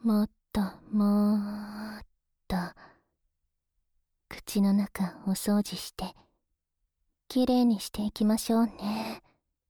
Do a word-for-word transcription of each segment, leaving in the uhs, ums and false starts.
もっともっと口の中お掃除してきれいにしていきましょうね。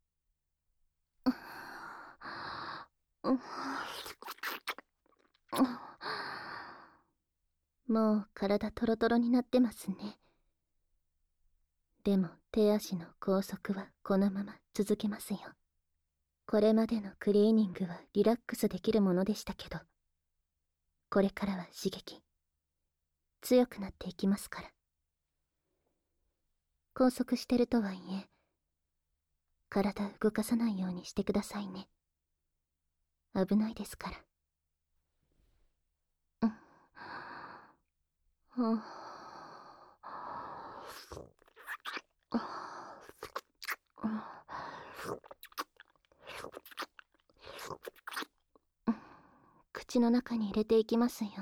もう体トロトロになってますね。でも手足の拘束はこのまま続けますよ。これまでのクリーニングはリラックスできるものでしたけど、これからは刺激強くなっていきますから。拘束してるとはいえ、体動かさないようにしてくださいね。危ないですから。うん。口の中に入れていきますよ。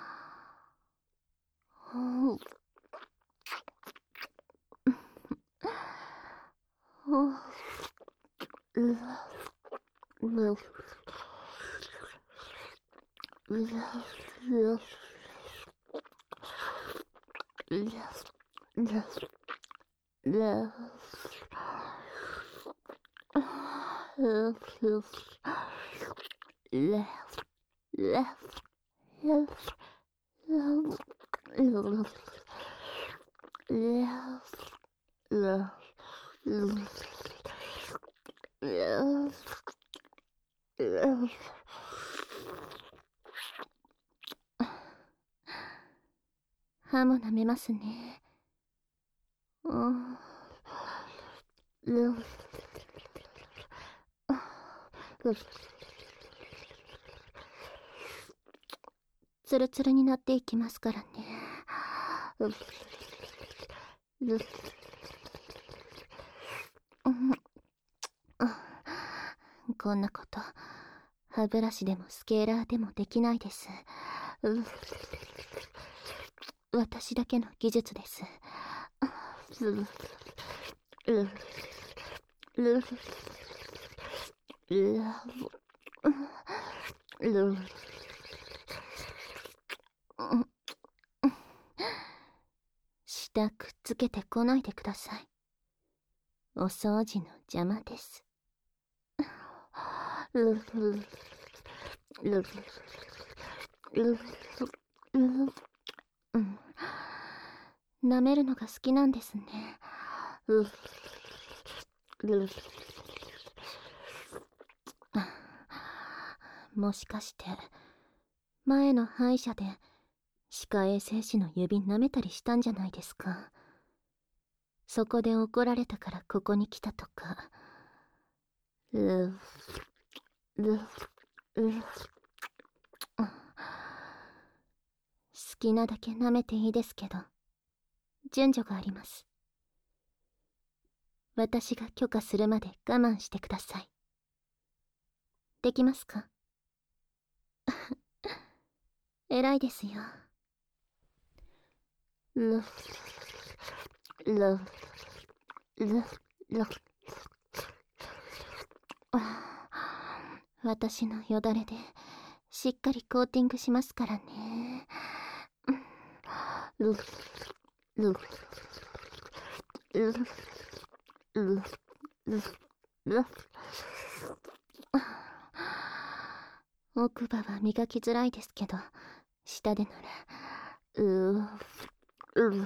歯も舐めますね。ツルツルになっていきますからね。こんなこと歯ブラシでもスケーラーでもできないです。私だけの技術です。舌くっつけてこないでください。お掃除の邪魔です。舐めるのが好きなんですね。もしかして前の歯医者で歯科衛生士の指舐めたりしたんじゃないですか。そこで怒られたからここに来たとか。好きなだけ舐めていいですけど、順序があります。私が許可するまで我慢してください。できますか？偉いですよ。私のよだれでしっかりコーティングしますからね。奥歯は磨きづらいですけど、下でならうう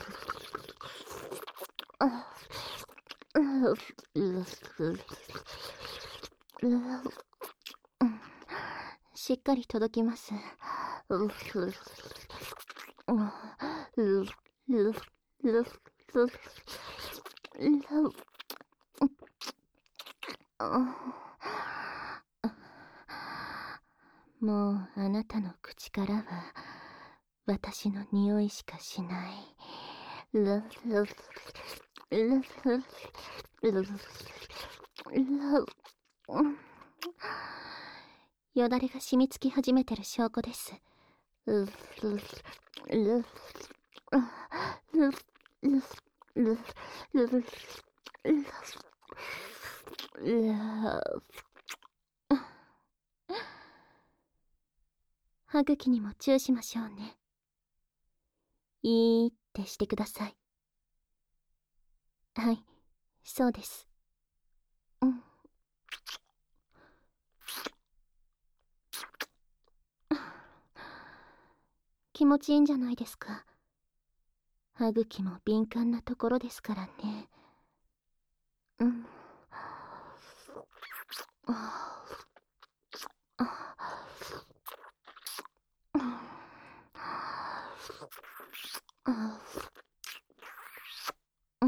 しっかり届きます。もうあなたの口からは私の匂いしかしない。よだれが染みつき始めてる証拠です。 歯茎にもチューしましょうね。いいってしてください。はい、そうです。うん。気持ちいいんじゃないですか。歯茎も敏感なところですからね。うん。ああ。うん。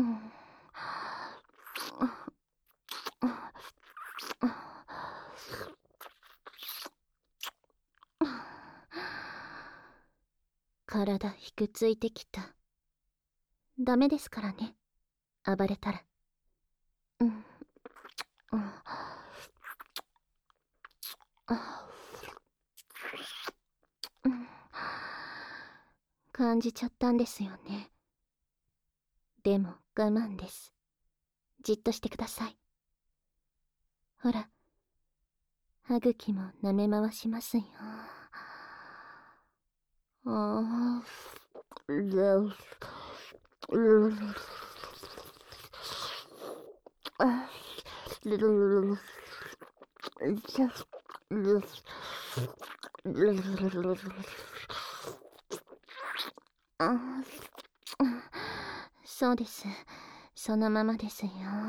体ひくついてきた。ダメですからね、暴れたら。うん。うん。うん。感じちゃったんですよね。でも我慢です。じっとしてください。ほら、歯茎も舐め回しますよ。ああ。そうです。そのままですよ。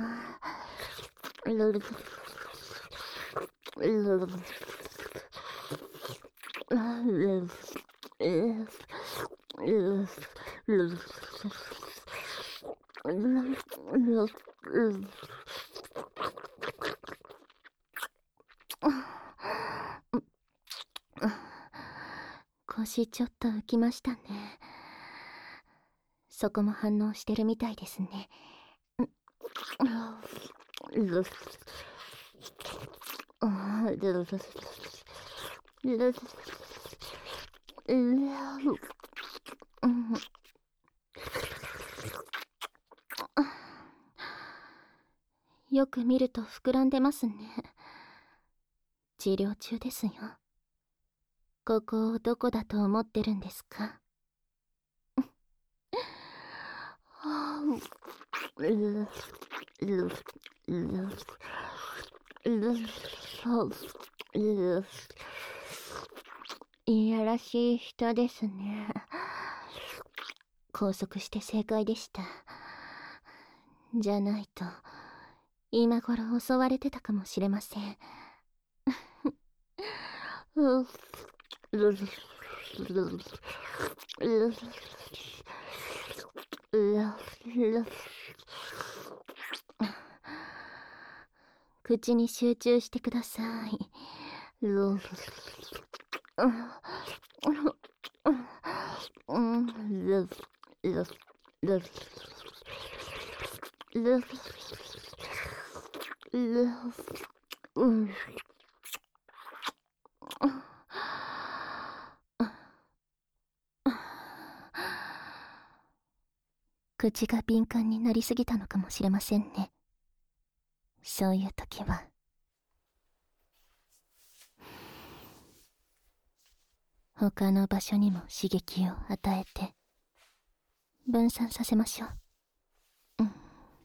腰ちょっと浮きましたね。そこも反応してるみたいですね。よく見ると膨らんでますね。治療中ですよ。ここをどこだと思ってるんですか？いやらしい人ですね。拘束して正解でした。じゃないと今頃襲われてたかもしれません。口に集中してください。口が敏感になりすぎたのかもしれませんね。そういう時は他の場所にも刺激を与えて分散させましょう。うん。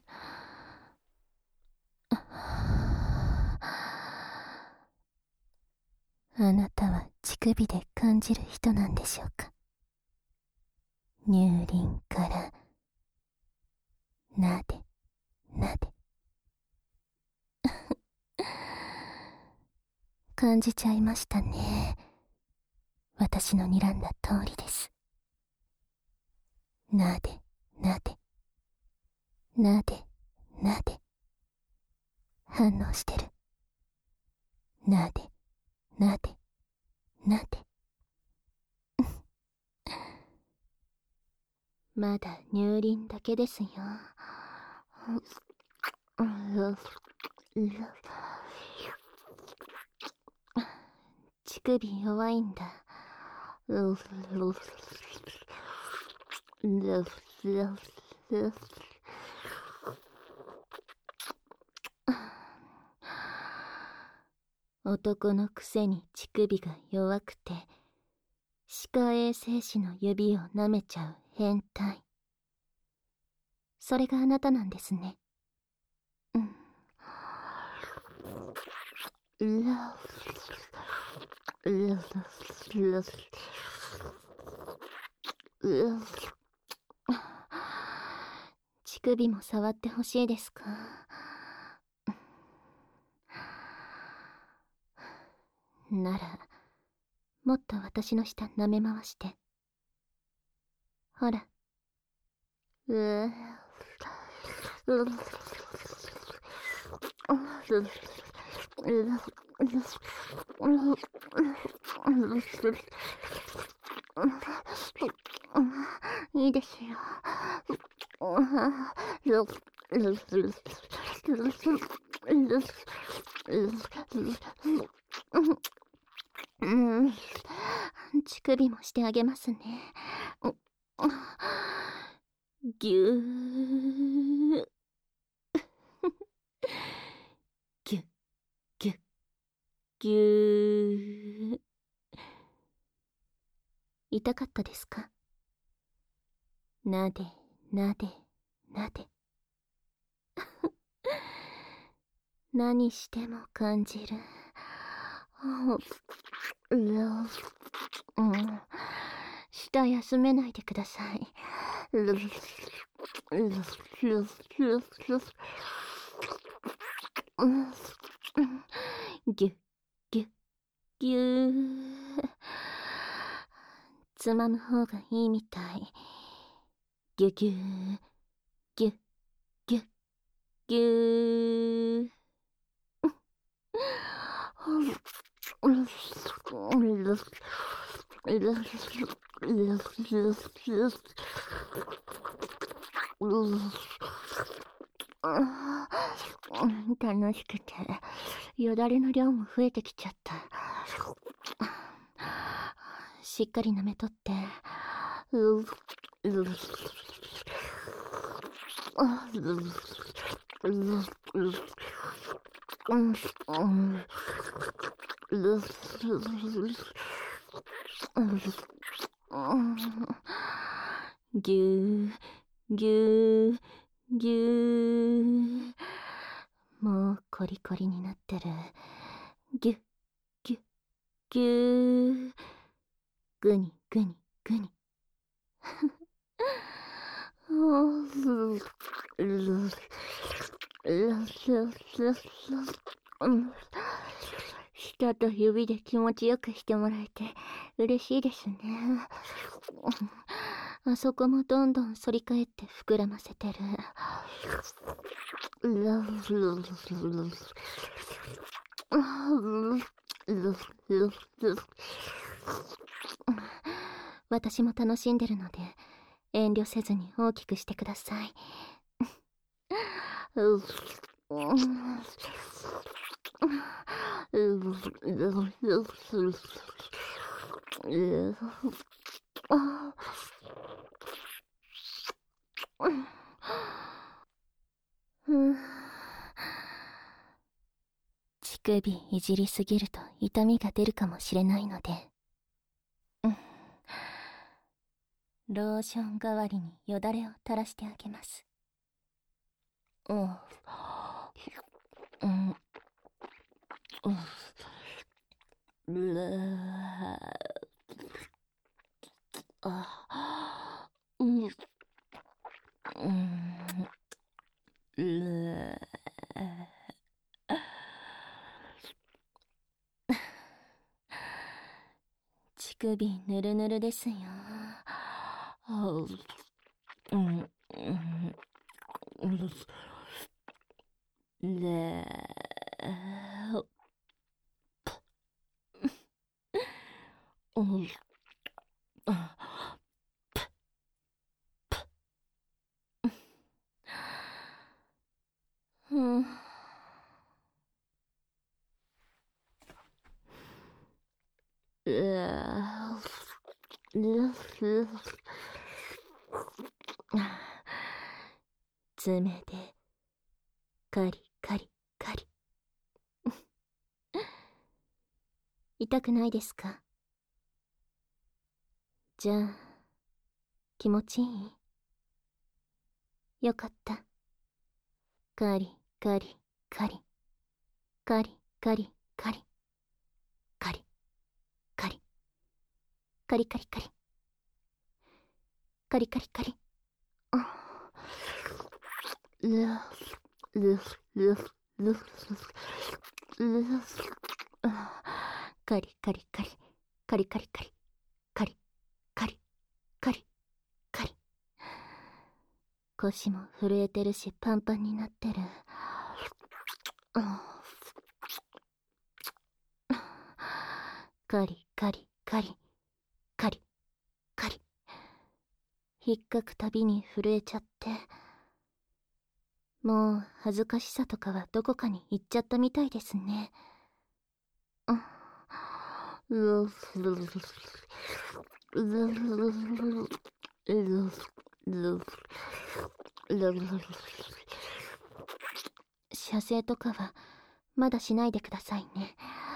あなたは乳首で感じる人なんでしょうか？乳輪からなでなで感じちゃいましたね。私の睨んだ通りです。なでなでなでなで反応してる。なでなでなでまだ乳輪だけですよ。乳首弱いんだ。男のくせに乳首が弱くて下衛生士の指を舐めちゃう変態。それがあなたなんですね。うん。乳首も触ってほしいですか？なら、もっと私の舌舐め回して。ほら。うぅ。いいですよ。うん、乳首もしてあげますね。ぎゅー。ぎゅ、ぎゅ、ぎゅー。痛かったですか？なで、なで、なで。何しても感じる。うん。舌休めないでください。ぎゅ、ぎゅ、ぎゅー。つまむ方がいいみたい。ぎゅぎゅー、ぎゅ、ぎゅ、ぎゅー。楽しくて、よだれの量も増えてきちゃった。しっかり舐めとって。ぎゅー、ぎゅー、ぎゅー。もうコリコリになってる。ぎゅ、ぎゅ、ぎゅー。ぐにぐにぐに。舌と指で気持ちよくしてもらえて嬉しいですね。あそこもどんどん反り返って膨らませてる。私も楽しんでるので遠慮せずに大きくしてください。乳首いじりすぎると痛みが出るかもしれないので、ローション代わりによだれを垂らしてあげます。うん。うん。うん。あ。うん。うん。乳首ぬるぬるですよ。うん。うん。ねえ。うん。うん。爪でカリカリカリ。痛くないですか？ じゃあ、気持ちいい？よかった。カリカリカリ。カリカリカリ。カリカリ。カリカリカリ。カリカリカリ。ルルルルルカリカリカリ。カリカリカリ。カリカリカリカリ。腰も震えてるしパンパンになってる。カリカリカリカリカリ。ひっかくたびに震えちゃって、もう恥ずかしさとかはどこかに行っちゃったみたいですね。射精とかはまだしないでくださいね。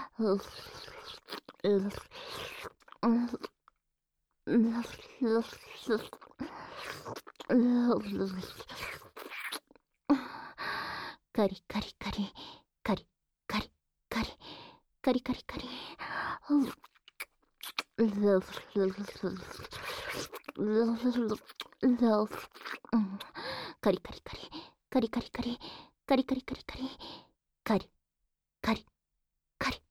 カリカリカリカリカリカリカリカリカリ。カリカリカリカリカリカリカリカリカリカリカリカリカリ。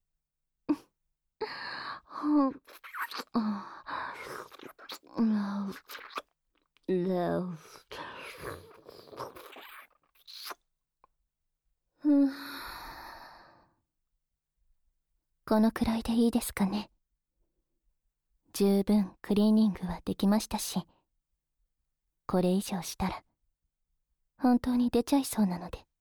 このくらいでいいですかね。十分クリーニングはできましたし、これ以上したら本当に出ちゃいそうなので。